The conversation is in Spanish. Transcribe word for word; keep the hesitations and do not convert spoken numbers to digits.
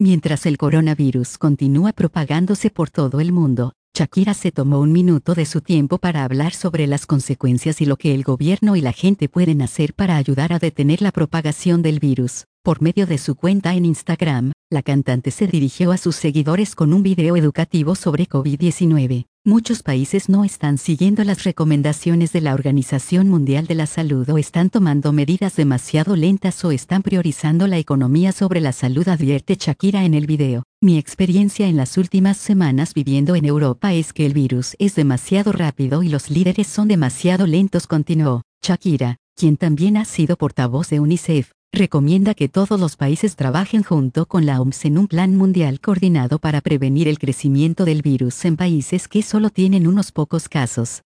Mientras el coronavirus continúa propagándose por todo el mundo, Shakira se tomó un minuto de su tiempo para hablar sobre las consecuencias y lo que el gobierno y la gente pueden hacer para ayudar a detener la propagación del virus. Por medio de su cuenta en Instagram, la cantante se dirigió a sus seguidores con un video educativo sobre COVID diecinueve. Muchos países no están siguiendo las recomendaciones de la Organización Mundial de la Salud o están tomando medidas demasiado lentas o están priorizando la economía sobre la salud, advierte Shakira en el video. Mi experiencia en las últimas semanas viviendo en Europa es que el virus es demasiado rápido y los líderes son demasiado lentos, continuó. Shakira, quien también ha sido portavoz de UNICEF, recomienda que todos los países trabajen junto con la O M S en un plan mundial coordinado para prevenir el crecimiento del virus en países que solo tienen unos pocos casos.